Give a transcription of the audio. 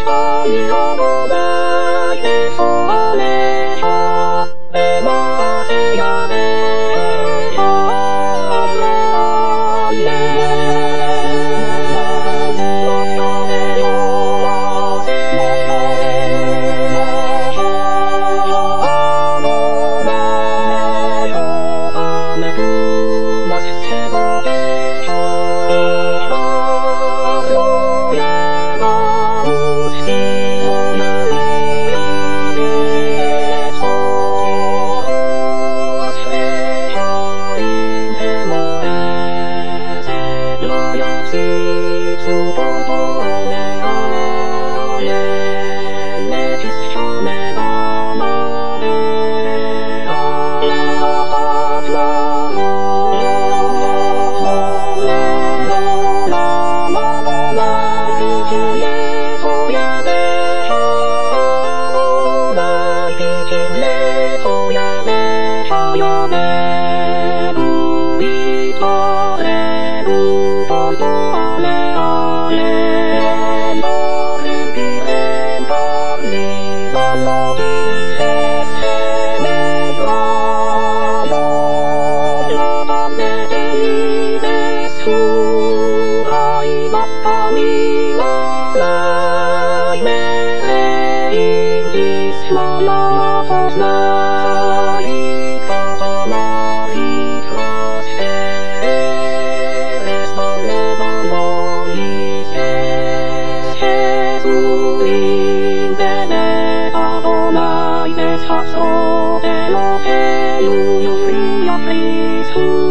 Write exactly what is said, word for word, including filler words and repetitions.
色もないでそれじゃえませやめはずないねもっとめよわせもっとめましょあの名よあめくませせぼでしょあよやばうせしおなりねそう忘れちゃいてもえせらやしつぼとねあれねきしょめがまであれあらもねのらまもないきれそやめしゃもないきれそやめしゃやめるいたれるととあれあれのれびれんかにがのびせせめがもらばめていですはいまったみはないめいんですままほさいかとなりかしてレストレバのいせせずいんでねあどないでさそうでのへゆゆふりやふりす